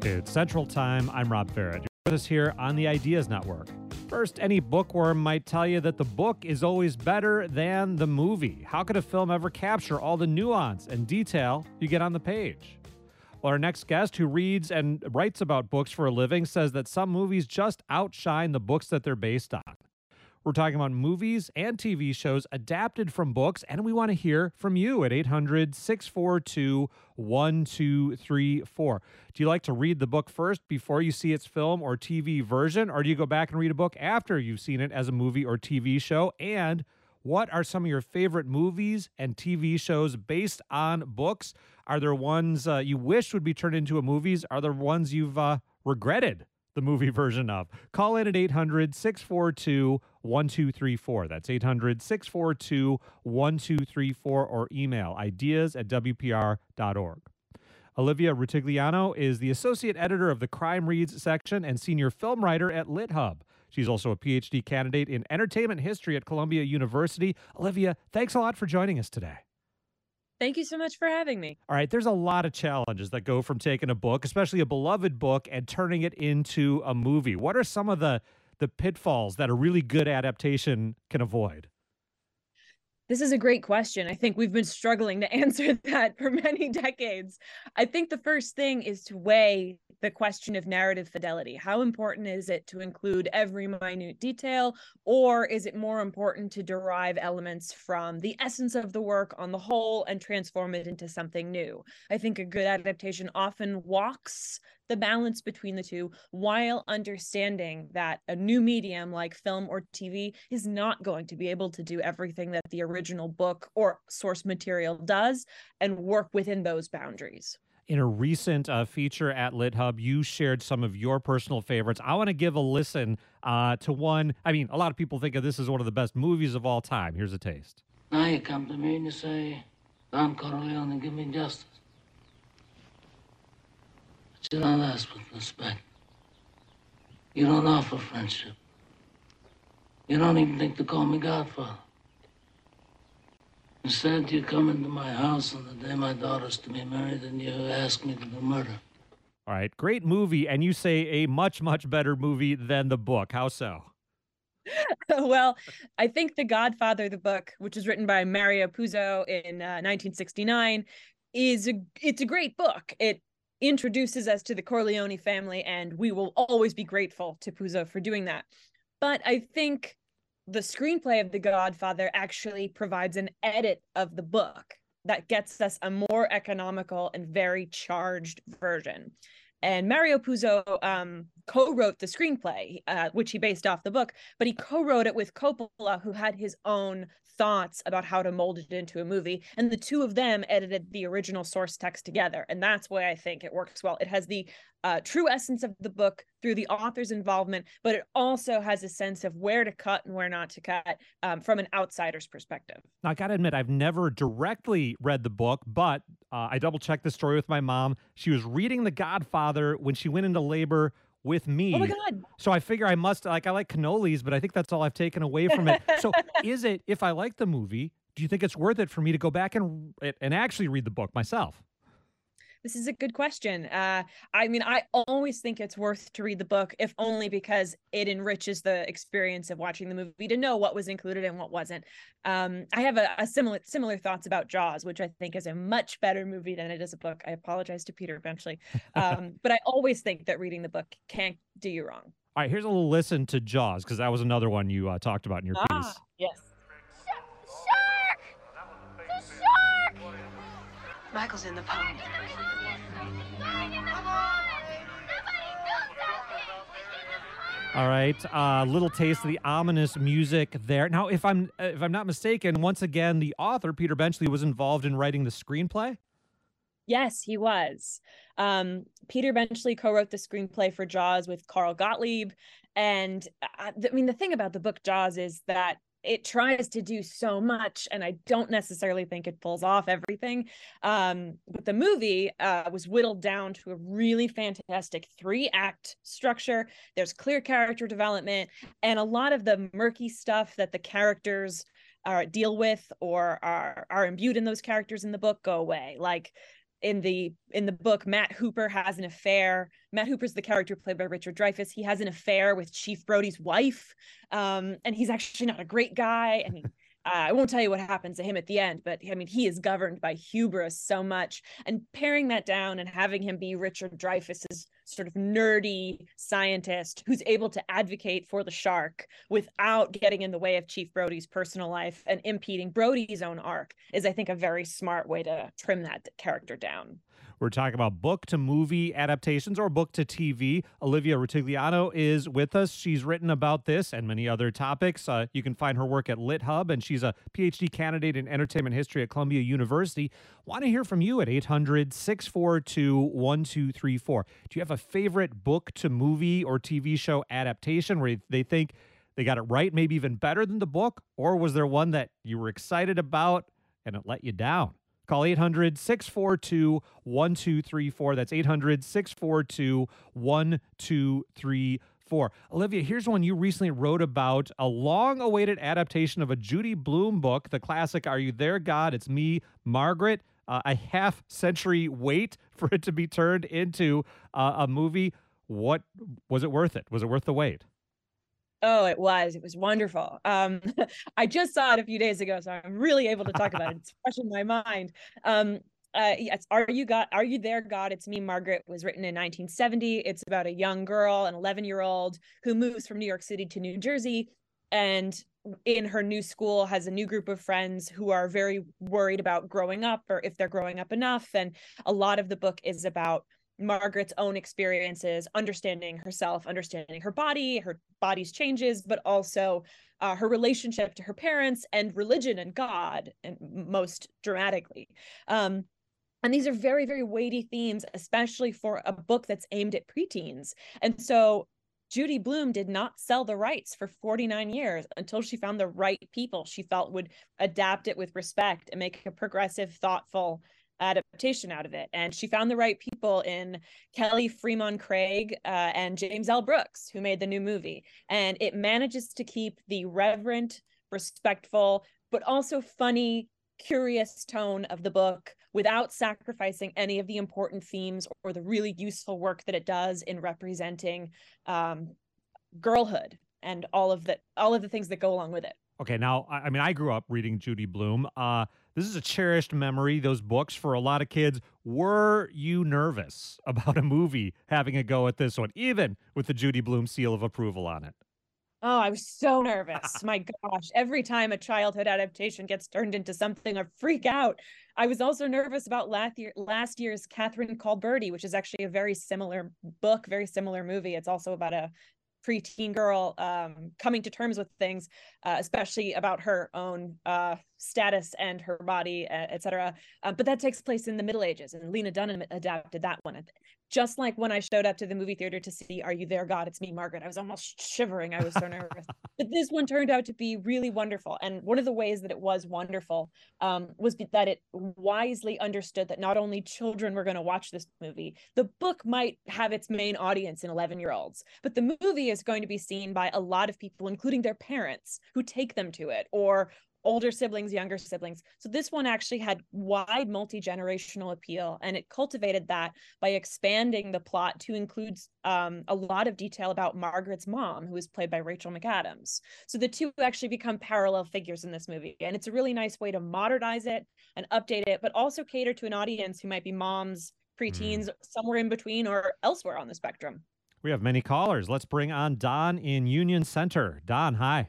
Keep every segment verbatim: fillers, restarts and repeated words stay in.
It's Central Time. I'm Rob Barrett. You're with us here on the Ideas Network. First, any bookworm might tell you that the book is always better than the movie. How could a film ever capture all the nuance and detail you get on the page? Well, our next guest, who reads and writes about books for a living, says that some movies just outshine the books that they're based on. We're talking about movies and T V shows adapted from books, and we want to hear from you at eight hundred, six four two, one two three four. Do you like to read the book first before you see its film or T V version, or do you go back and read a book after you've seen it as a movie or T V show? And what are some of your favorite movies and T V shows based on books? Are there ones uh, you wish would be turned into a movies? Are there ones you've uh, regretted the movie version of? Call in at eight hundred, six four two, one two three four. That's eight hundred, six four two, one two three four, or email ideas at w p r dot org. Olivia Rutigliano is the associate editor of the Crime Reads section and senior film writer at LitHub. She's also a P H D candidate in entertainment history at Columbia University. Olivia, thanks a lot for joining us today. Thank you so much for having me. All right, there's a lot of challenges that go from taking a book, especially a beloved book, and turning it into a movie. What are some of the, the pitfalls that a really good adaptation can avoid? This is a great question. I think we've been struggling to answer that for many decades. I think the first thing is to weigh the question of narrative fidelity. How important is it to include every minute detail, or is it more important to derive elements from the essence of the work on the whole and transform it into something new? I think a good adaptation often walks the balance between the two while understanding that a new medium like film or T V is not going to be able to do everything that the original book or source material does and work within those boundaries. In a recent uh, feature at LitHub, you shared some of your personal favorites. I want to give a listen uh, to one. I mean, a lot of people think of this as one of the best movies of all time. Here's a taste. Now you come to me and you say, Don Corleone, give me justice. But you don't ask with respect. You don't offer friendship. You don't even think to call me Godfather. Instead, you come into my house on the day my daughter's to be married and you ask me to do murder. All right, great movie, and you say a much, much better movie than the book. How so? Well, I think The Godfather, the book, which was written by Mario Puzo in uh, nineteen sixty-nine, is a, it's a great book. It introduces us to the Corleone family, and we will always be grateful to Puzo for doing that. But I think the screenplay of The Godfather actually provides an edit of the book that gets us a more economical and very charged version. And Mario Puzo um, co-wrote the screenplay, uh, which he based off the book, but he co-wrote it with Coppola, who had his own thoughts about how to mold it into a movie. And the two of them edited the original source text together. And that's why I think it works well. It has the uh, true essence of the book through the author's involvement, but it also has a sense of where to cut and where not to cut um, from an outsider's perspective. Now, I got to admit, I've never directly read the book, but uh, I double-checked the story with my mom. She was reading The Godfather when she went into labor with me. Oh my God. So I figure I must, like, I like cannolis, but I think that's all I've taken away from it. So is it, if I like the movie, do you think it's worth it for me to go back and and actually read the book myself? This is a good question. Uh, I mean, I always think it's worth to read the book, if only because it enriches the experience of watching the movie to know what was included and what wasn't. Um, I have a, a similar similar thoughts about Jaws, which I think is a much better movie than it is a book. I apologize to Peter Benchley. Um, but I always think that reading the book can't do you wrong. All right, here's a little listen to Jaws, because that was another one you uh, talked about in your ah, piece. Yes. Shark! The shark! Michael's in the pond. All right, a uh, little taste of the ominous music there. Now, if I'm if I'm not mistaken, once again, the author Peter Benchley was involved in writing the screenplay. Yes, he was. Um, Peter Benchley co-wrote the screenplay for Jaws with Carl Gottlieb, and I, I mean, the thing about the book Jaws is that it tries to do so much, and I don't necessarily think it pulls off everything. Um, but the movie uh, was whittled down to a really fantastic three-act structure. There's clear character development, and a lot of the murky stuff that the characters uh, deal with or are, are imbued in those characters in the book go away. Like, in the in the book, Matt Hooper has an affair. Matt Hooper's the character played by Richard Dreyfuss. He has an affair with Chief Brody's wife, um, and he's actually not a great guy. And he, uh, I won't tell you what happens to him at the end, but I mean, he is governed by hubris so much. And paring that down and having him be Richard Dreyfuss's sort of nerdy scientist who's able to advocate for the shark without getting in the way of Chief Brody's personal life and impeding Brody's own arc is, I think, a very smart way to trim that character down. We're talking about book to movie adaptations or book to T V. Olivia Rutigliano is with us. She's written about this and many other topics. Uh, you can find her work at LitHub, and she's a P H D candidate in entertainment history at Columbia University. Want to hear from you at eight hundred, six four two, one two three four. Do you have a favorite book to movie or T V show adaptation where they think they got it right, maybe even better than the book? Or was there one that you were excited about and it let you down? Call eight hundred, six four two, one two three four. That's eight hundred, six four two, one two three four. Olivia, here's one you recently wrote about, a long-awaited adaptation of a Judy Blume book, the classic Are You There, God? It's Me, Margaret. Uh, a half-century wait for it to be turned into uh, a movie. What was it worth it? Was it worth the wait? Oh, it was. It was wonderful. Um, I just saw it a few days ago, so I'm really able to talk about it. It's fresh in my mind. Um, uh, yes, Are You God? Are You There, God? It's Me, Margaret was written in nineteen seventy. It's about a young girl, an eleven-year-old, who moves from New York City to New Jersey, and in her new school has a new group of friends who are very worried about growing up or if they're growing up enough. And a lot of the book is about Margaret's own experiences, understanding herself, understanding her body, her body's changes, but also uh, her relationship to her parents and religion and God, and most dramatically. Um, and these are very, very weighty themes, especially for a book that's aimed at preteens. And so Judy Blume did not sell the rights for forty-nine years until she found the right people she felt would adapt it with respect and make a progressive, thoughtful adaptation out of it. And she found the right people in Kelly Fremon Craig uh, and James L. Brooks, who made the new movie. And it manages to keep the reverent, respectful, but also funny, curious tone of the book without sacrificing any of the important themes or the really useful work that it does in representing um, girlhood and all of the all of the things that go along with it. Okay, now, I mean, I grew up reading Judy Blume. Uh, this is a cherished memory, those books, for a lot of kids. Were you nervous about a movie having a go at this one, even with the Judy Blume seal of approval on it? Oh, I was so nervous. My gosh, every time a childhood adaptation gets turned into something, I freak out. I was also nervous about last year, last year's Catherine Called Birdy, which is actually a very similar book, very similar movie. It's also about a preteen girl um, coming to terms with things, uh, especially about her own uh, status and her body, et cetera. Uh, but that takes place in the Middle Ages, and Lena Dunham adapted that one. Just like when I showed up to the movie theater to see Are You There, God? It's Me, Margaret. I was almost shivering. I was so nervous. But this one turned out to be really wonderful. And one of the ways that it was wonderful um, was that it wisely understood that not only children were going to watch this movie, the book might have its main audience in eleven-year-olds, but the movie is going to be seen by a lot of people, including their parents, who take them to it, or older siblings, younger siblings. So this one actually had wide multi-generational appeal, and it cultivated that by expanding the plot to include um, a lot of detail about Margaret's mom, who is played by Rachel McAdams. So the two actually become parallel figures in this movie, and it's a really nice way to modernize it and update it, but also cater to an audience who might be moms, preteens, mm. somewhere in between or elsewhere on the spectrum. We have many callers. Let's bring on Don in Union Center. Don, hi.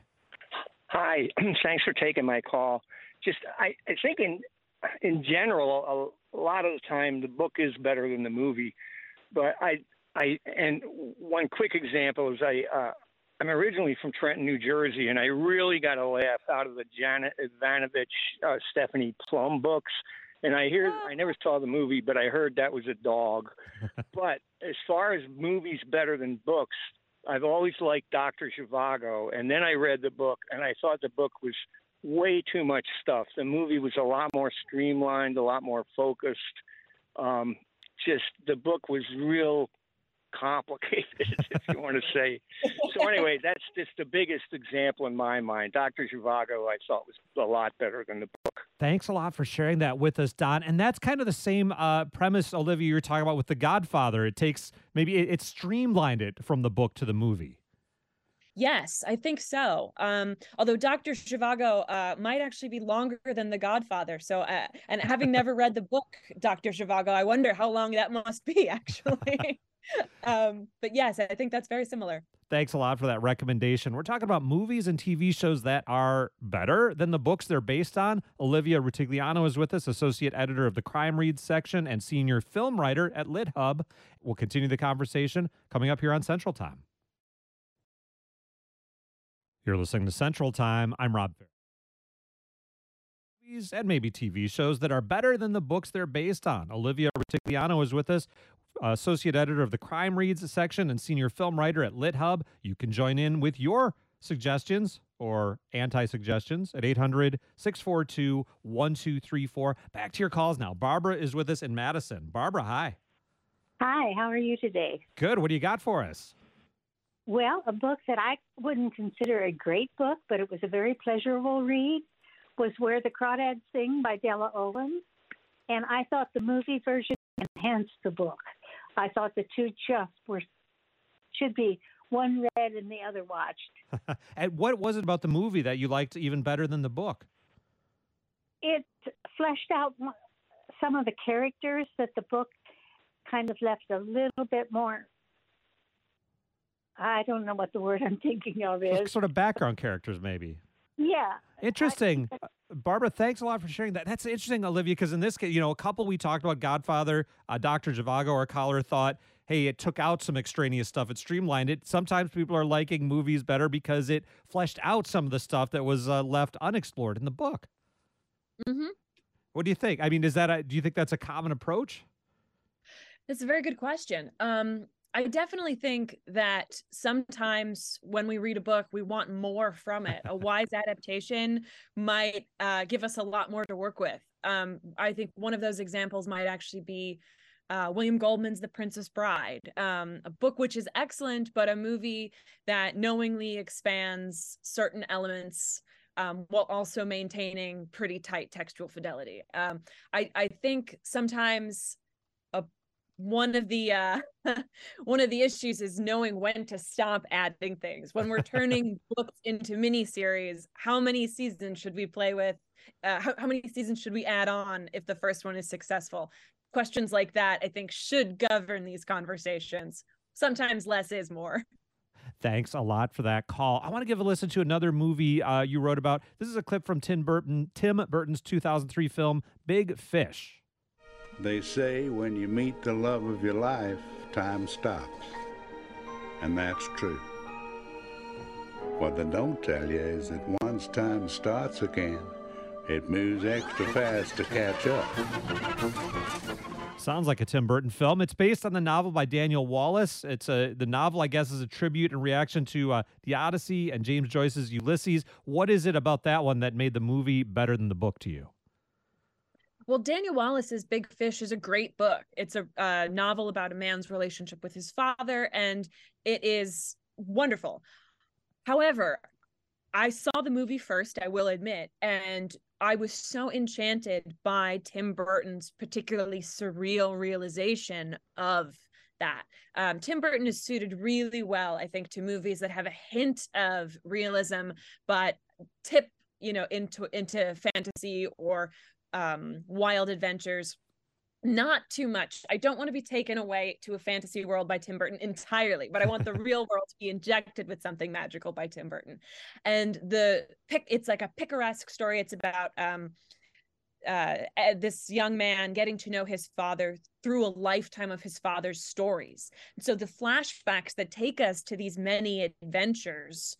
Hi, thanks for taking my call. Just, I, I think in in general, a, a lot of the time the book is better than the movie. But I, I, and one quick example is I, uh, I'm originally from Trenton, New Jersey, and I really got a laugh out of the Janet Ivanovich, uh, Stephanie Plum books. And I hear, I never saw the movie, but I heard that was a dog. But as far as movies better than books, I've always liked Doctor Zhivago, and then I read the book, and I thought the book was way too much stuff. The movie was a lot more streamlined, a lot more focused. Um, just the book was real complicated, if you want to say. So anyway, that's just the biggest example in my mind. Doctor Zhivago, I thought, was a lot better than the book. book. Thanks a lot for sharing that with us, Don. And that's kind of the same uh, premise, Olivia, you were talking about with The Godfather. It takes, maybe it, it streamlined it from the book to the movie. Yes, I think so. Um, although Doctor Zhivago uh, might actually be longer than The Godfather. So, uh, and having never read the book, Doctor Zhivago, I wonder how long that must be, actually. um, but yes, I think that's very similar. Thanks a lot for that recommendation. We're talking about movies and T V shows that are better than the books they're based on. Olivia Rutigliano is with us, associate editor of the Crime Reads section and senior film writer at LitHub. We'll continue the conversation coming up here on Central Time. You're listening to Central Time. I'm Rob Fair. Movies and maybe T V shows that are better than the books they're based on. Olivia Rutigliano is with us, associate editor of the Crime Reads section and senior film writer at LitHub. You can join in with your suggestions or anti-suggestions at eight hundred, six four two, one two three four. Back to your calls now. Barbara is with us in Madison. Barbara, hi. Hi, how are you today? Good. What do you got for us? Well, a book that I wouldn't consider a great book, but it was a very pleasurable read, was Where the Crawdads Sing by Della Owens. And I thought the movie version enhanced the book. I thought the two just were, should be one read and the other watched. And what was it about the movie that you liked even better than the book? It fleshed out some of the characters that the book kind of left a little bit more, I don't know what the word I'm thinking of is. Sort of background characters, maybe. Yeah. Interesting. Uh, Barbara, thanks a lot for sharing that. That's interesting, Olivia, because in this case, you know, a couple we talked about, Godfather, uh, Doctor Zhivago, our caller thought, hey, it took out some extraneous stuff. It streamlined it. Sometimes people are liking movies better because it fleshed out some of the stuff that was uh, left unexplored in the book. Mm-hmm. What do you think? I mean, is that a, do you think that's a common approach? That's a very good question. Um, I definitely think that sometimes when we read a book, we want more from it. A wise adaptation might uh, give us a lot more to work with. Um, I think one of those examples might actually be uh, William Goldman's The Princess Bride, um, a book which is excellent, but a movie that knowingly expands certain elements um, while also maintaining pretty tight textual fidelity. Um, I, I think sometimes one of the uh one of the issues is knowing when to stop adding things. When we're turning books into miniseries, how many seasons should we play with? Uh, how, how many seasons should we add on if the first one is successful? Questions like that, I think, should govern these conversations. Sometimes less is more. Thanks a lot for that call. I want to give a listen to another movie uh, you wrote about. This is a clip from Tim Burton, Tim Burton's two thousand three film, Big Fish. They say when you meet the love of your life, time stops. And that's true. What they don't tell you is that once time starts again, it moves extra fast to catch up. Sounds like a Tim Burton film. It's based on the novel by Daniel Wallace. It's a the novel, I guess, is a tribute and reaction to uh, the Odyssey and James Joyce's Ulysses. What is it about that one that made the movie better than the book to you? Well, Daniel Wallace's Big Fish is a great book. It's a uh, novel about a man's relationship with his father, and it is wonderful. However, I saw the movie first, I will admit, and I was so enchanted by Tim Burton's particularly surreal realization of that. Um, Tim Burton is suited really well, I think, to movies that have a hint of realism, but tip, you know, into into fantasy or Um, wild adventures, not too much. I don't want to be taken away to a fantasy world by Tim Burton entirely, but I want the real world to be injected with something magical by Tim Burton. And the pick, it's like a picaresque story. It's about um, uh, this young man getting to know his father through a lifetime of his father's stories. And so the flashbacks that take us to these many adventures,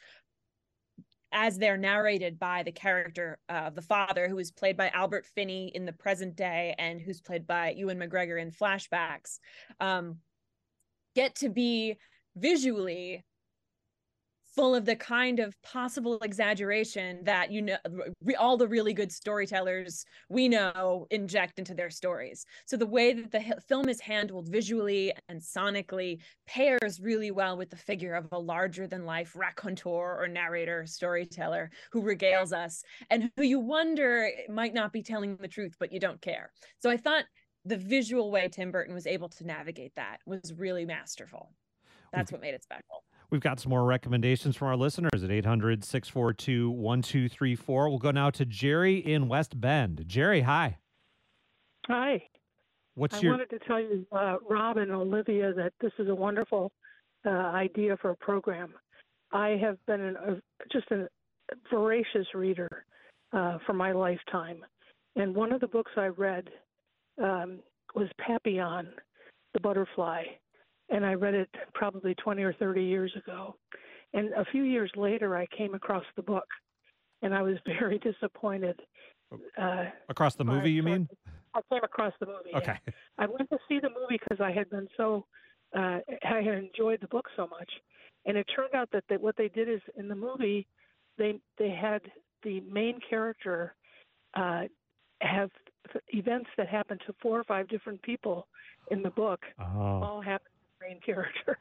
as they're narrated by the character of uh, the father, who is played by Albert Finney in the present day and who's played by Ewan McGregor in flashbacks, um, get to be visually full of the kind of possible exaggeration that, you know, re- all the really good storytellers we know inject into their stories. So the way that the h- film is handled visually and sonically pairs really well with the figure of a larger than life raconteur or narrator storyteller who regales us and who you wonder might not be telling the truth, but you don't care. So I thought the visual way Tim Burton was able to navigate that was really masterful. That's what made it special. We've got some more recommendations from our listeners at eight hundred, six four two, one two three four. We'll go now to Jerry in West Bend. Jerry, hi. Hi. What's I your... wanted to tell you, uh, Rob and Olivia, that this is a wonderful uh, idea for a program. I have been an, a, just a voracious reader uh, for my lifetime. And one of the books I read um, was Papillon, the Butterfly. And I read it probably twenty or thirty years ago. And a few years later, I came across the book, and I was very disappointed. Uh, across the movie, you mean? I came across the movie. Okay. Yeah. I went to see the movie because I had been so, uh, I had enjoyed the book so much. And it turned out that they, what they did is in the movie, they they had the main character uh, have events that happened to four or five different people in the book. Oh. All happened to the main character.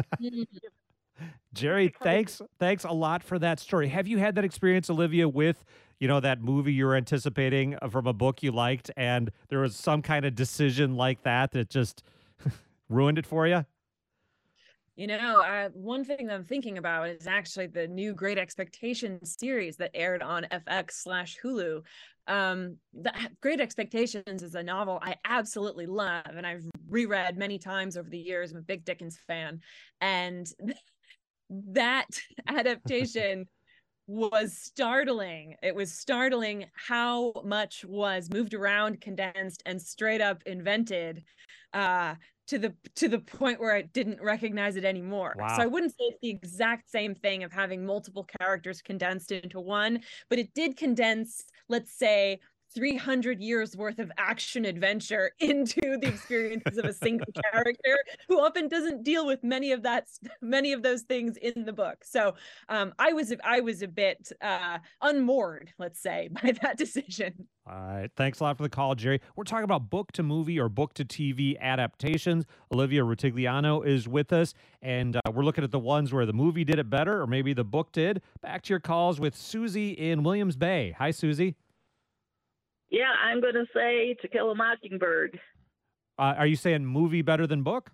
Jerry, thanks thanks a lot for that story. Have you had that experience, Olivia, with, you know, that movie you were anticipating from a book you liked, and there was some kind of decision like that that just ruined it for you? You know, uh, one thing that I'm thinking about is actually the new Great Expectations series that aired on F X slash Hulu. Um, the Great Expectations is a novel I absolutely love, and I've reread many times over the years. I'm a big Dickens fan, and that adaptation was startling. It was startling how much was moved around, condensed, and straight up invented uh, to the to the point where I didn't recognize it anymore. Wow. So I wouldn't say it's the exact same thing of having multiple characters condensed into one, but it did condense, let's say, three hundred years worth of action adventure into the experiences of a single character who often doesn't deal with many of that, many of those things in the book. So um, I was, I was a bit uh, unmoored, let's say, by that decision. All right. Thanks a lot for the call, Jerry. We're talking about book to movie or book to T V adaptations. Olivia Rutigliano is with us, and uh, we're looking at the ones where the movie did it better or maybe the book did. Back to your calls with Susie in Williams Bay. Hi, Susie. Yeah, I'm going to say To Kill a Mockingbird. Uh, are you saying movie better than book?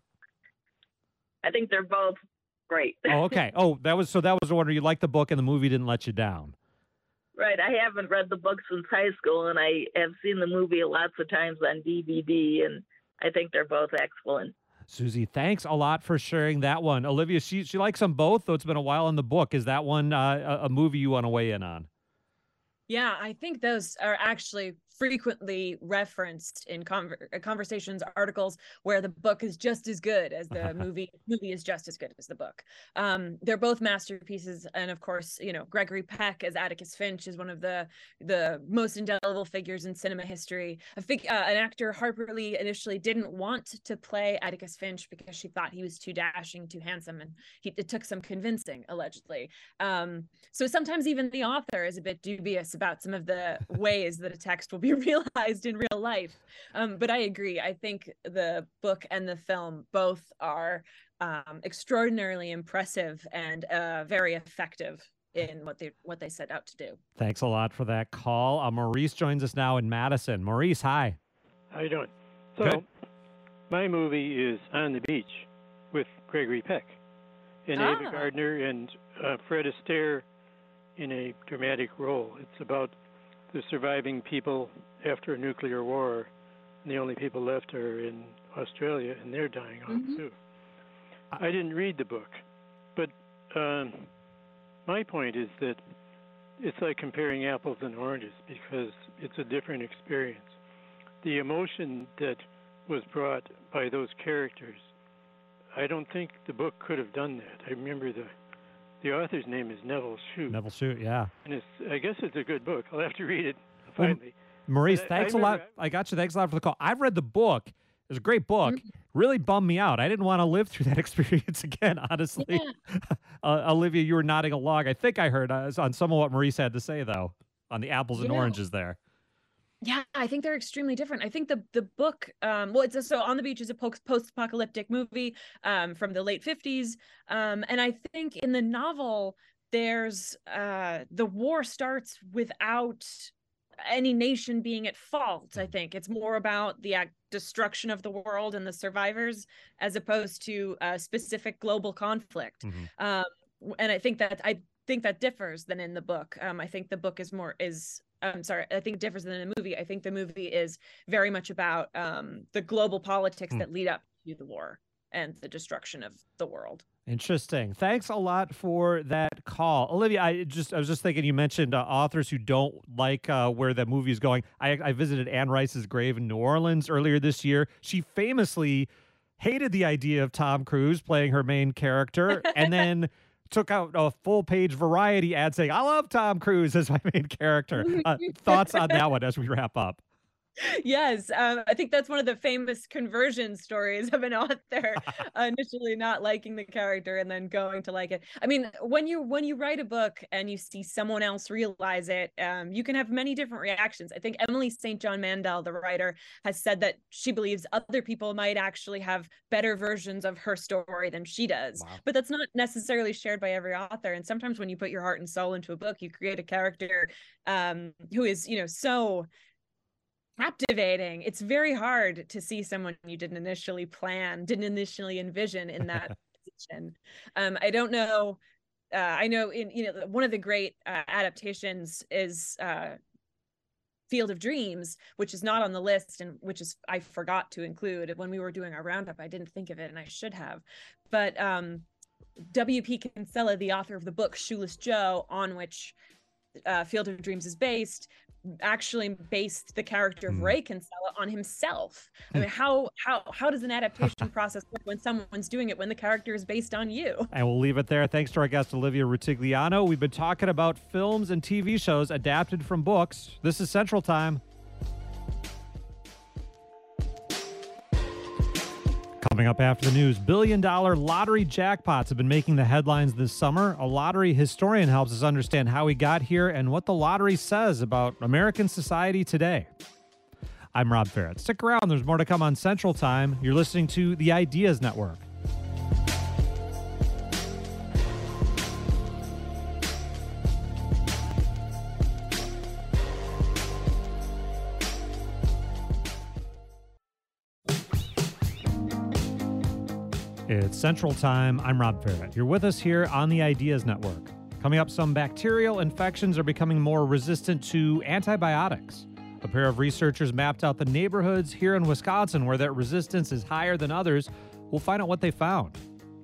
I think they're both great. Oh, okay. Oh, that was so that was the one where you liked the book and the movie didn't let you down. Right. I haven't read the book since high school, and I have seen the movie lots of times on D V D, and I think they're both excellent. Susie, thanks a lot for sharing that one. Olivia, she she likes them both, though it's been a while on the book. Is that one uh, a, a movie you want to weigh in on? Yeah, I think those are actually frequently referenced in conver- conversations, articles where the book is just as good as the movie. Movie is just as good as the book. Um, they're both masterpieces, and of course, you know, Gregory Peck as Atticus Finch is one of the the most indelible figures in cinema history. A fig- uh, an actor, Harper Lee, initially didn't want to play Atticus Finch because she thought he was too dashing, too handsome, and he, it took some convincing, allegedly. Um, so sometimes even the author is a bit dubious about some of the ways that a text will be realized in real life. Um, but I agree. I think the book and the film both are um, extraordinarily impressive and uh, very effective in what they what they set out to do. Thanks a lot for that call. Uh, Maurice joins us now in Madison. Maurice, hi. How you doing? So, Good. My movie is On the Beach with Gregory Peck and Ah. Ava Gardner and uh, Fred Astaire in a dramatic role. It's about the surviving people after a nuclear war, and the only people left are in Australia, and they're dying off Mm-hmm. too. I didn't read the book, but um, my point is that it's like comparing apples and oranges because it's a different experience. The emotion that was brought by those characters, I don't think the book could have done that. I remember the the author's name is Neville Shute. Neville Shute, yeah. And it's, I guess it's a good book. I'll have to read it Well, finally. Maurice, But I- thanks I a lot. remember- I got you. Thanks a lot for the call. I've read the book. was a great book. Mm-hmm. Really bummed me out. I didn't want to live through that experience again, honestly. Yeah. uh, Olivia, you were nodding along. I think I heard uh, on some of what Maurice had to say, though, on the apples and Yeah. oranges there. Yeah, I think they're extremely different. I think the the book, um, well, it's a, so On the Beach is a post apocalyptic movie um, from the late fifties, um, and I think in the novel there's uh, the war starts without any nation being at fault. I think it's more about the uh, destruction of the world and the survivors as opposed to a specific global conflict. Mm-hmm. Um, and I think that I think that differs than in the book. Um, I think the book is more is. I'm sorry, I think it differs than the movie. I think the movie is very much about um, the global politics Mm. that lead up to the war and the destruction of the world. Interesting. Thanks a lot for that call, Olivia. I just I was just thinking you mentioned uh, authors who don't like uh, where the movie is going. I, I visited Anne Rice's grave in New Orleans earlier this year. She famously hated the idea of Tom Cruise playing her main character, and then took out a full page Variety ad saying, "I love Tom Cruise as my main character." Uh, thoughts on that one as we wrap up? Yes, um, I think that's one of the famous conversion stories of an author initially not liking the character and then going to like it. I mean, when you when you write a book and you see someone else realize it, um, you can have many different reactions. I think Emily Saint John Mandel, the writer, has said that she believes other people might actually have better versions of her story than she does. Wow. But that's not necessarily shared by every author. And sometimes when you put your heart and soul into a book, you create a character um, who is, you know, so captivating. It's very hard to see someone you didn't initially plan, didn't initially envision in that position. Um, I don't know. Uh, I know in you know one of the great uh, adaptations is uh, Field of Dreams, which is not on the list and which is I forgot to include when we were doing our roundup. I didn't think of it and I should have. But um, W P Kinsella, the author of the book Shoeless Joe, on which uh, Field of Dreams is based, actually based the character of Ray Kinsella on himself. I mean, how how how does an adaptation process work when someone's doing it when the character is based on you? And we'll leave it there. Thanks to our guest, Olivia Rutigliano. We've been talking about films and T V shows adapted from books. This is Central Time. Coming up after the news, billion-dollar lottery jackpots have been making the headlines this summer. A lottery historian helps us understand how we got here and what the lottery says about American society today. I'm Rob Ferret. Stick around. There's more to come on Central Time. You're listening to the Ideas Network. It's Central Time. I'm Rob Ferret. You're with us here on the Ideas Network. Coming up, some bacterial infections are becoming more resistant to antibiotics. A pair of researchers mapped out the neighborhoods here in Wisconsin where that resistance is higher than others. We'll find out what they found.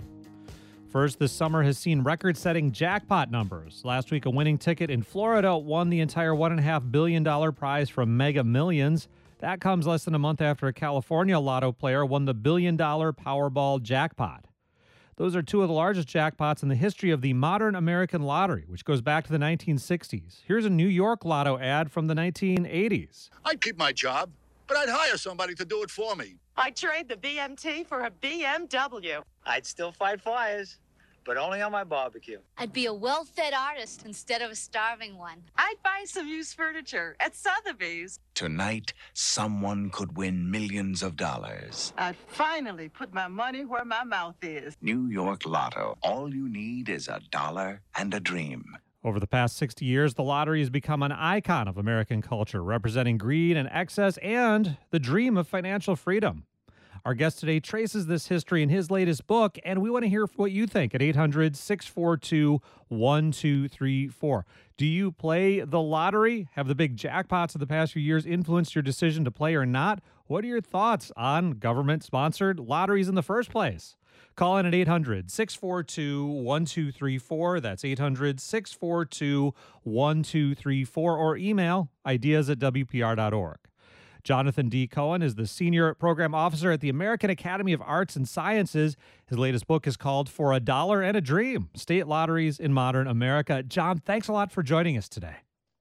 First, this summer has seen record-setting jackpot numbers. Last week, a winning ticket in Florida won the entire one point five billion dollars prize from Mega Millions. That comes less than a month after a California lotto player won the billion-dollar Powerball jackpot. Those are two of the largest jackpots in the history of the modern American lottery, which goes back to the nineteen sixties. Here's a New York lotto ad from the nineteen eighties. I'd keep my job, but I'd hire somebody to do it for me. I'd trade the B M T for a B M W. I'd still fight fires, but only on my barbecue. I'd be a well-fed artist instead of a starving one. I'd buy some used furniture at Sotheby's. Tonight, someone could win millions of dollars. I'd finally put my money where my mouth is. New York Lotto. All you need is a dollar and a dream. Over the past sixty years, the lottery has become an icon of American culture, representing greed and excess and the dream of financial freedom. Our guest today traces this history in his latest book, and we want to hear what you think at eight hundred, six four two, one two three four. Do you play the lottery? Have the big jackpots of the past few years influenced your decision to play or not? What are your thoughts on government-sponsored lotteries in the first place? Call in at eight hundred, six four two, one two three four. That's eight hundred, six four two, one two three four. Or email ideas at w p r dot org. Jonathan D. Cohen is the Senior Program Officer at the American Academy of Arts and Sciences. His latest book is called For a Dollar and a Dream, State Lotteries in Modern America. John, thanks a lot for joining us today.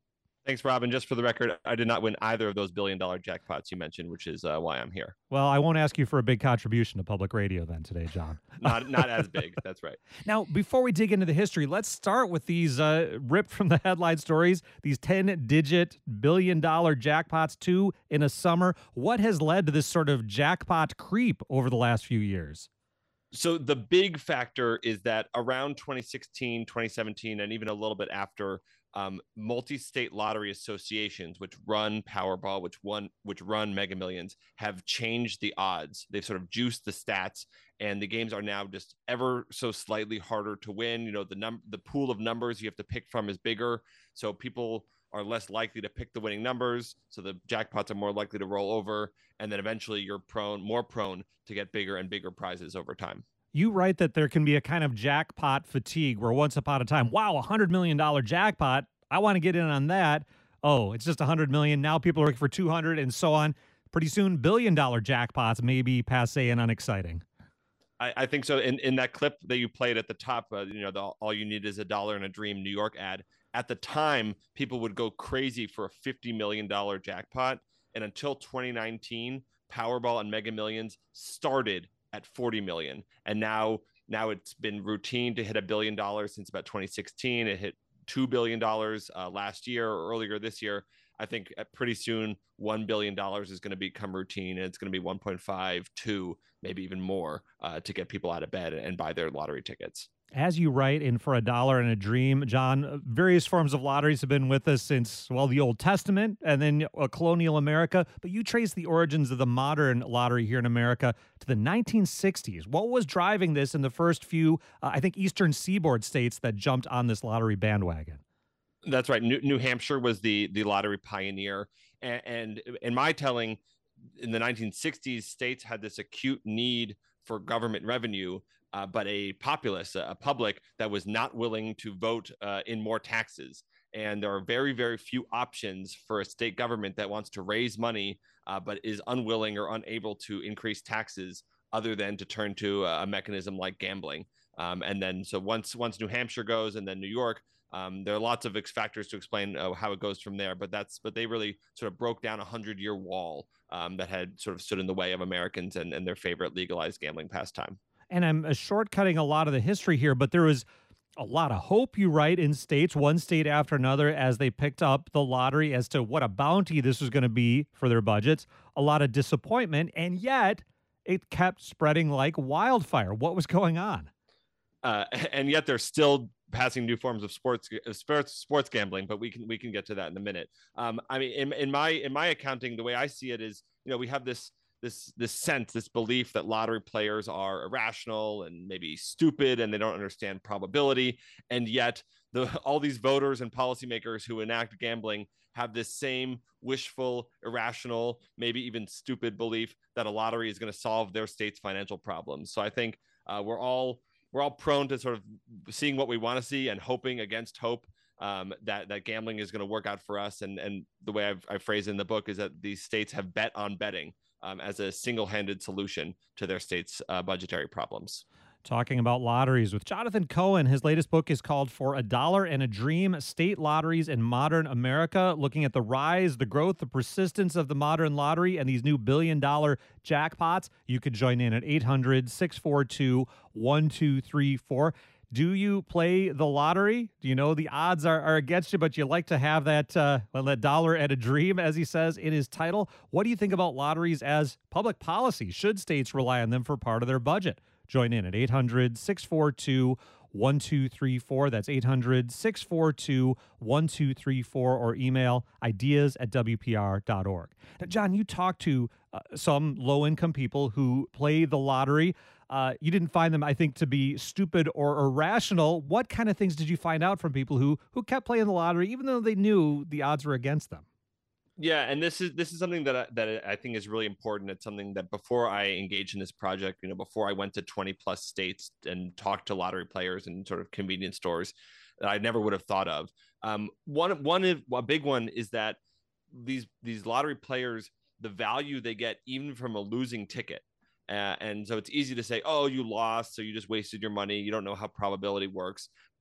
Thanks, Robin. Just for the record, I did not win either of those billion dollar jackpots you mentioned, which is uh, why I'm here. Well, I won't ask you for a big contribution to public radio then today, John. Not not as big. That's right. Now, before we dig into the history, let's start with these uh, ripped from the headline stories, these ten-digit billion-dollar jackpots, two in a summer. What has led to this sort of jackpot creep over the last few years? So the big factor is that around twenty sixteen, twenty seventeen, and even a little bit after, um, multi-state lottery associations, which run Powerball, which run which run Mega Millions, have changed the odds. They've sort of juiced the stats, and the games are now just ever so slightly harder to win. You know, the num the pool of numbers you have to pick from is bigger, so people are less likely to pick the winning numbers. So the jackpots are more likely to roll over, and then eventually you're prone, more prone to get bigger and bigger prizes over time. You write that there can be a kind of jackpot fatigue where once upon a time, wow, a one hundred million dollar jackpot, I want to get in on that. Oh, it's just one hundred million dollars. Now people are looking for two hundred and so on. Pretty soon, billion dollar jackpots may be passe and unexciting. I, I think so. In, in that clip that you played at the top, uh, you know, the all you need is a dollar and a dream New York ad. At the time, people would go crazy for a fifty million dollar jackpot. And until twenty nineteen, Powerball and Mega Millions started at forty million. And now, now it's been routine to hit a billion dollars since about twenty sixteen. It hit two billion dollars uh, last year or earlier this year. I think pretty soon one billion dollars is going to become routine, and it's going to be one point five, two, maybe even more uh, to get people out of bed and buy their lottery tickets. As you write in For a Dollar and a Dream, John, various forms of lotteries have been with us since, well, the Old Testament and then uh, colonial America. But you trace the origins of the modern lottery here in America to the nineteen sixties. What was driving this in the first few, uh, I think, Eastern Seaboard states that jumped on this lottery bandwagon? That's right. New, New Hampshire was the the lottery pioneer. And, and in my telling, in the nineteen sixties, states had this acute need for government revenue, uh, but a populace, a public that was not willing to vote uh, in more taxes. And there are very, very few options for a state government that wants to raise money, uh, but is unwilling or unable to increase taxes other than to turn to a mechanism like gambling. Um, and then so once once New Hampshire goes and then New York, Um, there are lots of X factors to explain uh, how it goes from there, but that's but they really sort of broke down a hundred year wall um, that had sort of stood in the way of Americans and, and their favorite legalized gambling pastime. And I'm uh, shortcutting a lot of the history here, but there was a lot of hope, you write, in states, one state after another, as they picked up the lottery as to what a bounty this was going to be for their budgets. A lot of disappointment, and yet it kept spreading like wildfire. What was going on? Uh, and yet they're still passing new forms of sports sports sports gambling, but we can we can get to that in a minute. Um, I mean, in, in my in my accounting, the way I see it is, you know, we have this this this sense, this belief that lottery players are irrational and maybe stupid, and they don't understand probability, and yet the all these voters and policymakers who enact gambling have this same wishful, irrational, maybe even stupid belief that a lottery is going to solve their state's financial problems. So I think uh, we're all We're all prone to sort of seeing what we want to see and hoping against hope um, that that gambling is going to work out for us. And and the way I've, I've phrased in the book is that these states have bet on betting um, as a single-handed solution to their state's uh, budgetary problems. Talking about lotteries with Jonathan Cohen. His latest book is called For a Dollar and a Dream, State Lotteries in Modern America, looking at the rise, the growth, the persistence of the modern lottery and these new billion-dollar jackpots. You could join in at eight hundred, six four two, one two three four. Do you play the lottery? Do you know the odds are, are against you, but you like to have that, uh, well, that dollar and a dream, as he says in his title? What do you think about lotteries as public policy? Should states rely on them for part of their budget? Join in at eight hundred, six four two, one two three four. That's eight hundred, six four two, one two three four, or email ideas at W P R dot org. Now, John, you talked to uh, some low-income people who play the lottery. Uh, you didn't find them, I think, to be stupid or irrational. What kind of things did you find out from people who who kept playing the lottery, even though they knew the odds were against them? Yeah, and this is this is something that I, that I think is really important. It's something that before I engaged in this project, you know, before I went to twenty plus states and talked to lottery players and sort of convenience stores, that I never would have thought of. Um, one one of a big one is that these these lottery players, the value they get even from a losing ticket. Uh, and so it's easy to say, oh, you lost, so you just wasted your money. You don't know how probability works. But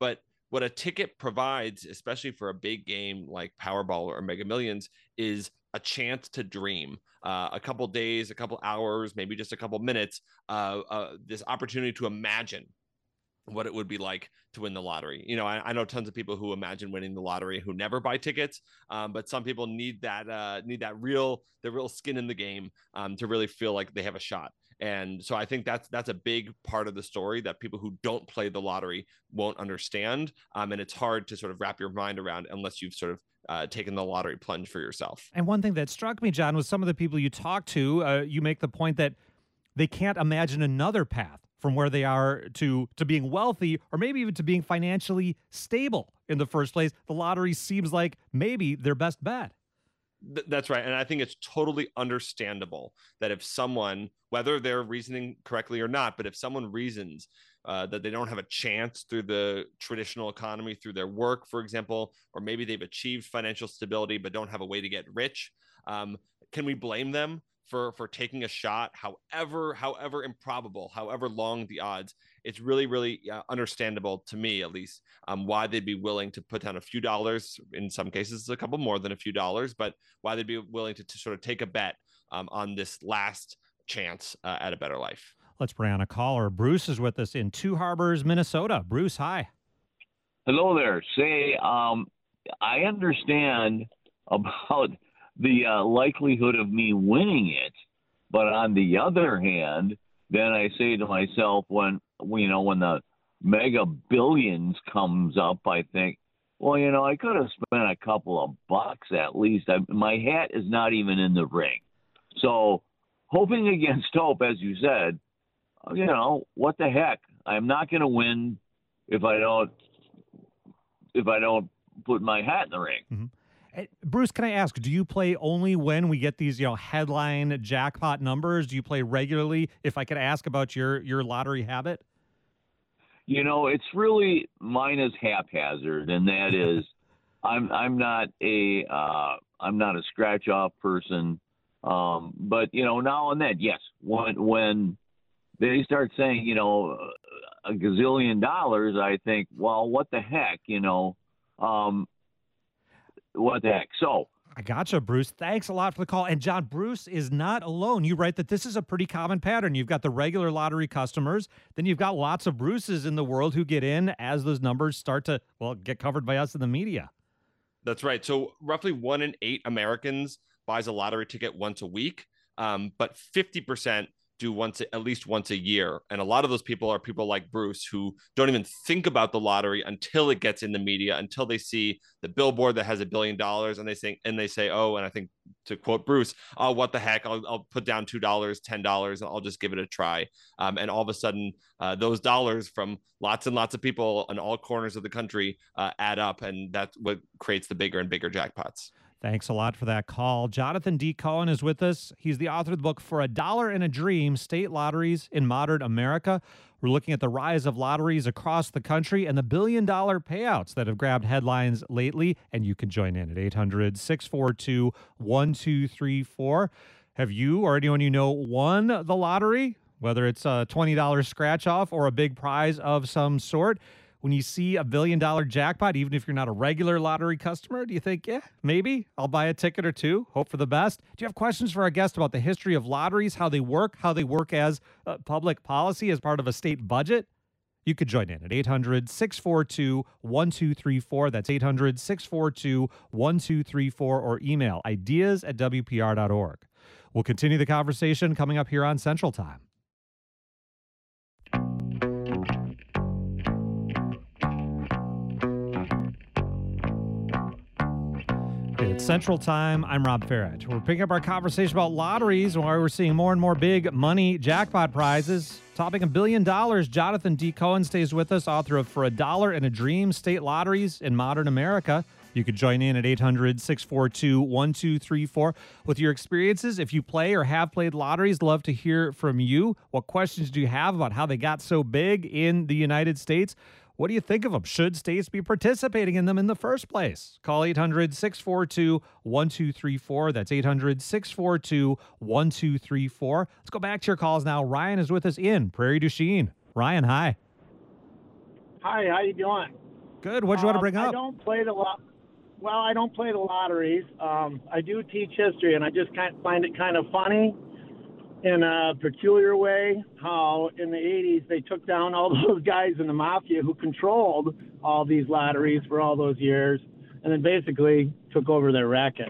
what a ticket provides, especially for a big game like Powerball or Mega Millions, is a chance to dream. Uh, a couple days, a couple hours, maybe just a couple minutes, uh, uh, this opportunity to imagine what it would be like to win the lottery. You know, I, I know tons of people who imagine winning the lottery who never buy tickets, um, but some people need that uh, need that real the real skin in the game um, to really feel like they have a shot. And so I think that's that's a big part of the story that people who don't play the lottery won't understand, um, and it's hard to sort of wrap your mind around unless you've sort of uh, taken the lottery plunge for yourself. And one thing that struck me, John, was some of the people you talk to, uh, you make the point that they can't imagine another path from where they are to to being wealthy, or maybe even to being financially stable in the first place. The lottery seems like maybe their best bet. Th- That's right. And I think it's totally understandable that if someone, whether they're reasoning correctly or not, but if someone reasons uh, that they don't have a chance through the traditional economy, through their work, for example, or maybe they've achieved financial stability but don't have a way to get rich, um, can we blame them for for taking a shot, however however improbable, however long the odds? It's really, really uh, understandable to me, at least, um, why they'd be willing to put down a few dollars. In some cases, a couple more than a few dollars, but why they'd be willing to, to sort of take a bet um, on this last chance uh, at a better life. Let's bring on a caller. Bruce is with us in Two Harbors, Minnesota. Bruce, hi. Hello there. Say, um, I understand about the uh, likelihood of me winning it, but on the other hand, then I say to myself, when you know when the mega billions comes up, I think, well, you know, I could have spent a couple of bucks at least. I, my hat is not even in the ring, so hoping against hope, as you said, you know, what the heck? I'm not going to win if I don't if I don't put my hat in the ring. Mm-hmm. Bruce, can I ask, do you play only when we get these, you know, headline jackpot numbers? Do you play regularly? If I could ask about your, your lottery habit? You know, it's really, mine is haphazard, and that is, I'm I'm not a uh, I'm not a scratch off person, um, but you know, now and then, yes, when when they start saying, you know, a gazillion dollars, I think, well, what the heck, you know. Um, What the heck? So I gotcha, Bruce. Thanks a lot for the call. And John, Bruce is not alone. You write that this is a pretty common pattern. You've got the regular lottery customers, then you've got lots of Bruces in the world who get in as those numbers start to, well, get covered by us in the media. That's right. So roughly one in eight Americans buys a lottery ticket once a week, um, but fifty percent do once at least once a year. And a lot of those people are people like Bruce who don't even think about the lottery until it gets in the media, until they see the billboard that has a billion dollars and they say, and they say, oh, and I think to quote Bruce, oh, what the heck? I'll, I'll put down two dollars, ten dollars, and I'll just give it a try. Um, and all of a sudden, uh, those dollars from lots and lots of people in all corners of the country uh, add up. And that's what creates the bigger and bigger jackpots. Thanks a lot for that call. Jonathan D. Cohen is with us. He's the author of the book For a Dollar and a Dream, State Lotteries in Modern America. We're looking at the rise of lotteries across the country and the billion-dollar payouts that have grabbed headlines lately. And you can join in at eight hundred, six four two, one two three four. Have you or anyone you know won the lottery, whether it's a twenty dollars scratch-off or a big prize of some sort? When you see a billion dollar jackpot, even if you're not a regular lottery customer, do you think, yeah, maybe I'll buy a ticket or two, hope for the best? Do you have questions for our guest about the history of lotteries, how they work, how they work as uh, public policy as part of a state budget? You could join in at eight hundred, six four two, one two three four. That's eight hundred, six four two, one two three four, or email ideas at W P R dot org. We'll continue the conversation coming up here on Central Time. It's Central Time. I'm Rob Farrett. We're picking up our conversation about lotteries and why we're seeing more and more big money jackpot prizes. Topping a billion dollars, Jonathan D. Cohen stays with us, author of For a Dollar and a Dream, State Lotteries in Modern America. You could join in at eight hundred, six four two, one two three four with your experiences. If you play or have played lotteries, love to hear from you. What questions do you have about how they got so big in the United States? What do you think of them? Should states be participating in them in the first place? Call eight hundred, six four two, one two three four. That's eight hundred, six four two, one two three four. Let's go back to your calls now. Ryan is with us in Prairie du Chien. Ryan, hi. Hi, how you doing? Good. What'd you want to Um, bring I up? don't play the lot. Well, I don't play the lotteries. Um, I do teach history, and I just kind find it kind of funny in a peculiar way how in the eighties they took down all those guys in the mafia who controlled all these lotteries for all those years, and then basically took over their racket.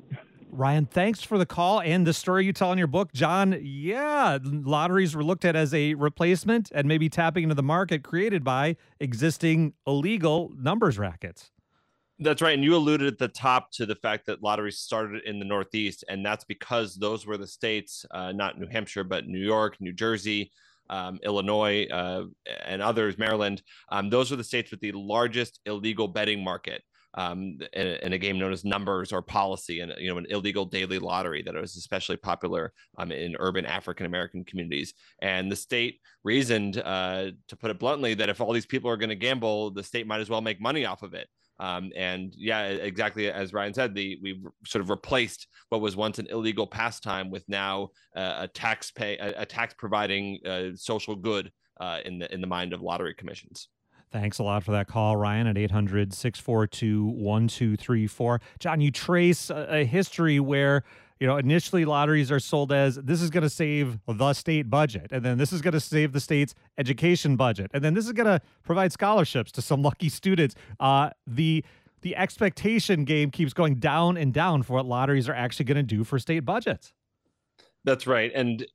Ryan, thanks for the call and the story you tell in your book. John, yeah, lotteries were looked at as a replacement and maybe tapping into the market created by existing illegal numbers rackets. That's right. And you alluded at the top to the fact that lotteries started in the Northeast, and that's because those were the states, uh, not New Hampshire, but New York, New Jersey, um, Illinois, uh, and others, Maryland. Um, those were the states with the largest illegal betting market. Um, in, in a game known as numbers or policy, and you know, an illegal daily lottery that was especially popular um, in urban African American communities. And the state reasoned, uh, to put it bluntly, that if all these people are going to gamble, the state might as well make money off of it. Um, and yeah, exactly as Ryan said, the we've sort of replaced what was once an illegal pastime with now uh, a tax pay, a, a tax providing uh, social good uh, in the in the mind of lottery commissions. Thanks a lot for that call, Ryan, at eight hundred, six four two, one two three four. John, you trace a, a history where, you know, initially lotteries are sold as this is going to save the state budget, and then this is going to save the state's education budget, and then this is going to provide scholarships to some lucky students. Uh, the the expectation game keeps going down and down for what lotteries are actually going to do for state budgets. That's right. And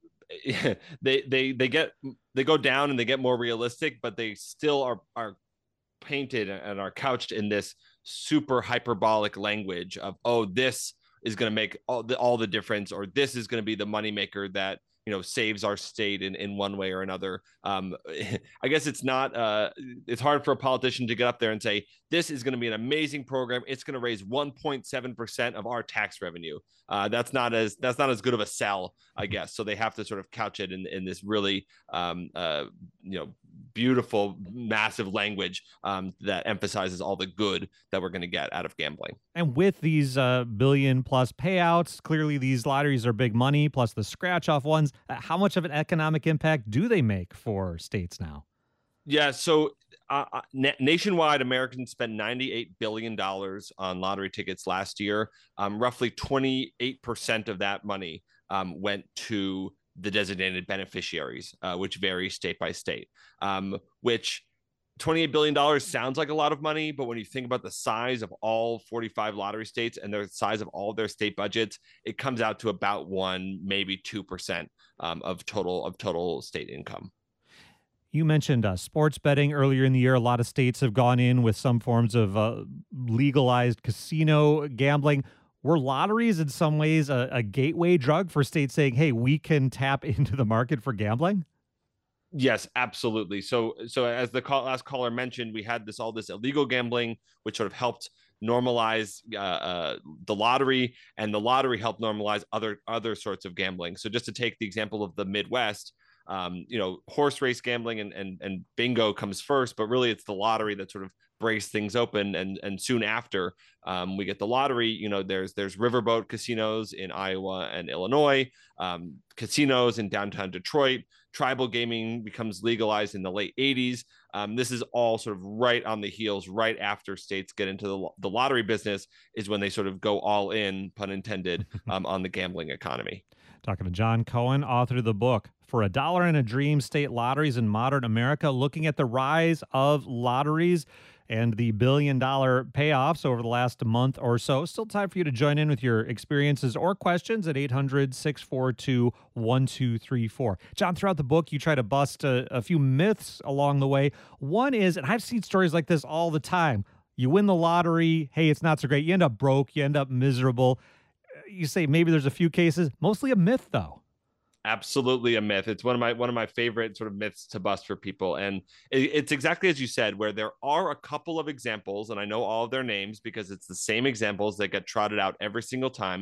they they they get they go down and they get more realistic, but they still are are painted and are couched in this super hyperbolic language of, oh, this is going to make all the all the difference, or this is going to be the moneymaker that, you know, saves our state in, in one way or another. Um, I guess it's not, uh, it's hard for a politician to get up there and say, this is going to be an amazing program. It's going to raise one point seven percent of our tax revenue. Uh, that's not as, that's not as good of a sell, I guess. So they have to sort of couch it in, in this really, um, uh, you know, beautiful, massive language um, that emphasizes all the good that we're going to get out of gambling. And with these uh, billion plus payouts, clearly these lotteries are big money, plus the scratch off ones. Uh, how much of an economic impact do they make for states now? Yeah, so uh, na- nationwide, Americans spent ninety-eight billion dollars on lottery tickets last year. Um, roughly twenty-eight percent of that money um, went to the designated beneficiaries, uh, which vary state by state, um, which twenty-eight billion dollars sounds like a lot of money, but when you think about the size of all forty-five lottery states and the size of all their state budgets, it comes out to about one, maybe two percent um, of total of total state income. You mentioned uh, sports betting earlier in the year. A lot of states have gone in with some forms of uh, legalized casino gambling. Were lotteries in some ways a, a gateway drug for states saying, hey, we can tap into the market for gambling? Yes, absolutely. So, so as the call, last caller mentioned, we had this all this illegal gambling, which sort of helped normalize uh, uh, the lottery, and the lottery helped normalize other other sorts of gambling. So, just to take the example of the Midwest, um, you know, horse race gambling and and and bingo comes first, but really it's the lottery that sort of breaks things open, and and soon after um, we get the lottery. You know, there's there's riverboat casinos in Iowa and Illinois, um, casinos in downtown Detroit. Tribal gaming becomes legalized in the late eighties. Um, this is all sort of right on the heels, right after states get into the, the lottery business, is when they sort of go all in, pun intended, um, on the gambling economy. Talking to John Cohen, author of the book, For a Dollar and a Dream, State Lotteries in Modern America, looking at the rise of lotteries and the billion dollar payoffs over the last month or so. Still time for you to join in with your experiences or questions at eight hundred, six four two, one two three four. John, throughout the book, you try to bust a, a few myths along the way. One is, and I've seen stories like this all the time, you win the lottery, hey, it's not so great. You end up broke, you end up miserable. You say maybe there's a few cases, mostly a myth, though. Absolutely a myth. It's one of my one of my favorite sort of myths to bust for people. And it, it's exactly as you said, where there are a couple of examples, and I know all of their names because it's the same examples that get trotted out every single time,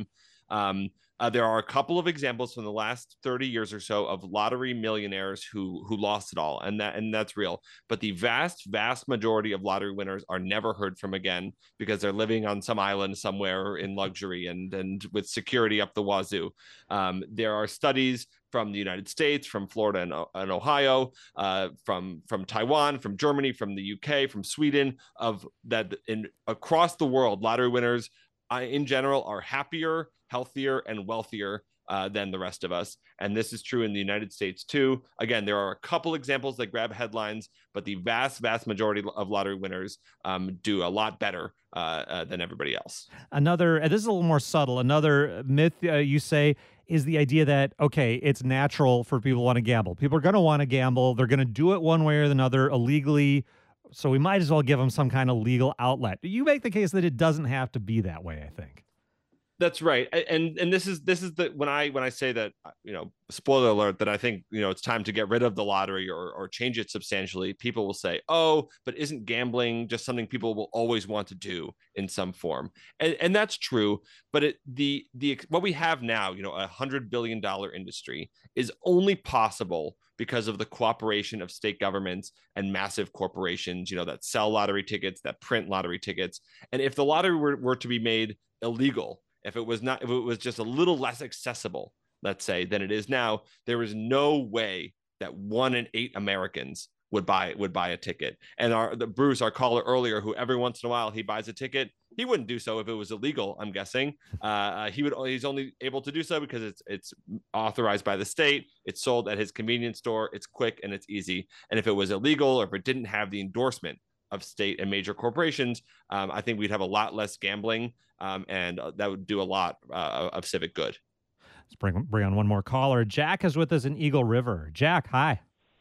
Um, uh, there are a couple of examples from the last thirty years or so of lottery millionaires who who lost it all, and that and that's real. But the vast, vast majority of lottery winners are never heard from again because they're living on some island somewhere in luxury and and with security up the wazoo. Um, there are studies from the United States, from Florida and, and Ohio, uh, from from Taiwan, from Germany, from the U K, from Sweden, of that in across the world, lottery winners uh, in general are happier, healthier, and wealthier uh, than the rest of us. And this is true in the United States too. Again, there are a couple examples that grab headlines, but the vast, vast majority of lottery winners um, do a lot better uh, uh, than everybody else. Another, and this is a little more subtle, another myth uh, you say is the idea that, okay, it's natural for people to want to gamble. People are going to want to gamble. They're going to do it one way or another illegally. So we might as well give them some kind of legal outlet. You make the case that it doesn't have to be that way, I think. That's right. And and this is this is the when I when I say that, you know, spoiler alert, that I think, you know, it's time to get rid of the lottery or or change it substantially, people will say, oh, but isn't gambling just something people will always want to do in some form? And and that's true. But it the the what we have now, you know, a hundred billion dollar industry is only possible because of the cooperation of state governments and massive corporations, you know, that sell lottery tickets, that print lottery tickets. And if the lottery were, were to be made illegal, if it was not, if it was just a little less accessible, let's say, than it is now, there is no way that one in eight Americans would buy would buy a ticket. And our the Bruce, our caller earlier, who every once in a while he buys a ticket, he wouldn't do so if it was illegal. I'm guessing uh, he would. He's only able to do so because it's it's authorized by the state. It's sold at his convenience store. It's quick and it's easy. And if it was illegal or if it didn't have the endorsement of state and major corporations, um, I think we'd have a lot less gambling, um, and that would do a lot uh, of civic good. Let's bring bring on one more caller. Jack is with us in Eagle River. Jack, hi.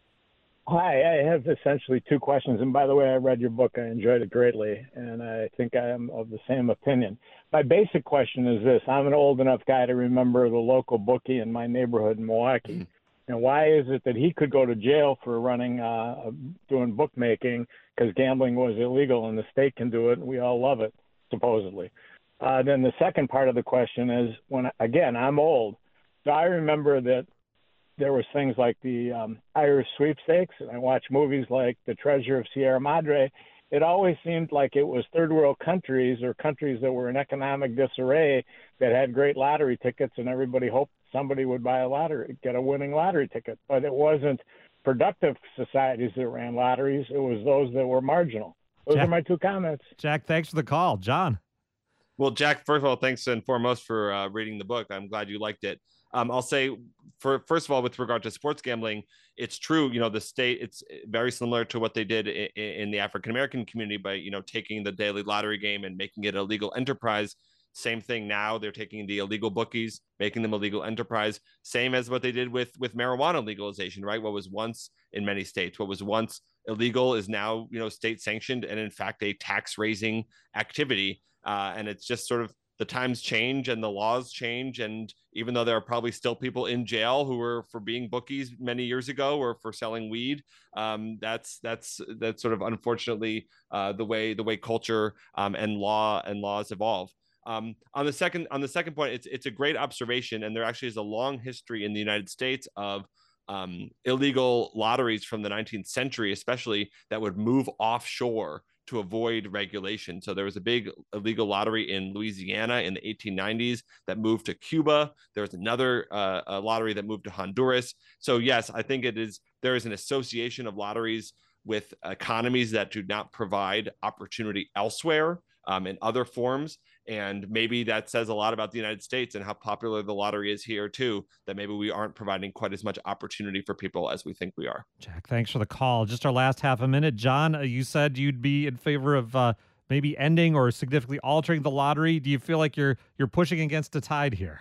Hi, I have essentially two questions. And by the way, I read your book. I enjoyed it greatly. And I think I am of the same opinion. My basic question is this. I'm an old enough guy to remember the local bookie in my neighborhood in Milwaukee. Mm-hmm. And why is it that he could go to jail for running, uh, doing bookmaking because gambling was illegal and the state can do it and we all love it, supposedly. Uh, then the second part of the question is, when again, I'm old. So I remember that there was things like the um, Irish sweepstakes, and I watched movies like The Treasure of Sierra Madre. It always seemed like it was third world countries or countries that were in economic disarray that had great lottery tickets, and everybody hoped somebody would buy a lottery, get a winning lottery ticket. But it wasn't productive societies that ran lotteries. It was those that were marginal. Those Jack, are my two comments. Jack, thanks for the call. John. Well, Jack, first of all, thanks and foremost for uh, reading the book. I'm glad you liked it. Um, I'll say, for first of all, with regard to sports gambling, it's true. You know, the state, it's very similar to what they did in, in the African American community by, you know, taking the daily lottery game and making it a legal enterprise. Same thing now. They're taking the illegal bookies, making them a legal enterprise. Same as what they did with with marijuana legalization, right? What was once in many states, what was once illegal is now, you know, state sanctioned and in fact a tax raising activity. Uh, and it's just sort of the times change and the laws change. And even though there are probably still people in jail who were for being bookies many years ago or for selling weed, um, that's that's that's sort of unfortunately uh, the way the way culture um, and law and laws evolve. Um, on the second on the second point, it's it's a great observation, and there actually is a long history in the United States of um, illegal lotteries from the nineteenth century, especially, that would move offshore to avoid regulation. So there was a big illegal lottery in Louisiana in the eighteen nineties that moved to Cuba. There was another uh, a lottery that moved to Honduras. So yes, I think it is there is an association of lotteries with economies that do not provide opportunity elsewhere um, in other forms. And maybe that says a lot about the United States and how popular the lottery is here too, that maybe we aren't providing quite as much opportunity for people as we think we are. Jack, thanks for the call. Just our last half a minute. John, uh, you said you'd be in favor of uh, maybe ending or significantly altering the lottery. Do you feel like you're you're pushing against the tide here?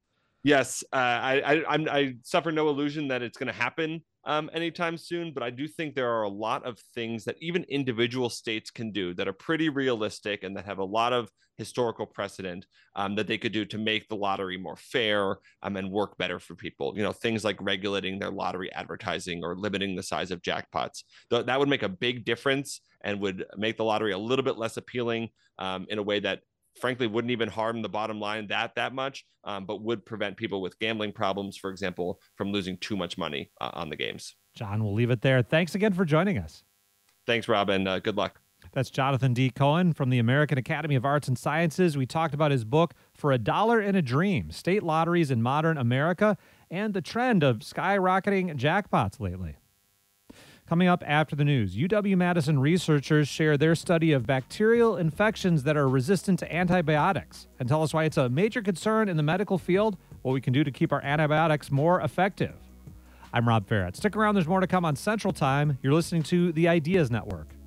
Yes, uh, I, I, I'm, I suffer no illusion that it's going to happen um, anytime soon, but I do think there are a lot of things that even individual states can do that are pretty realistic and that have a lot of historical precedent um, that they could do to make the lottery more fair um, and work better for people. You know, things like regulating their lottery advertising or limiting the size of jackpots. Th- that would make a big difference and would make the lottery a little bit less appealing um, in a way that frankly wouldn't even harm the bottom line that that much, um, but would prevent people with gambling problems, for example, from losing too much money uh, on the games. John, we'll leave it there. Thanks again for joining us. Thanks, Rob, and uh, good luck. That's Jonathan D. Cohen from the American Academy of Arts and Sciences. We talked about his book, For a Dollar in a Dream, State Lotteries in Modern America, and the trend of skyrocketing jackpots lately. Coming up after the news, U W-Madison researchers share their study of bacterial infections that are resistant to antibiotics and tell us why it's a major concern in the medical field, what we can do to keep our antibiotics more effective. I'm Rob Ferret. Stick around. There's more to come on Central Time. You're listening to the Ideas Network.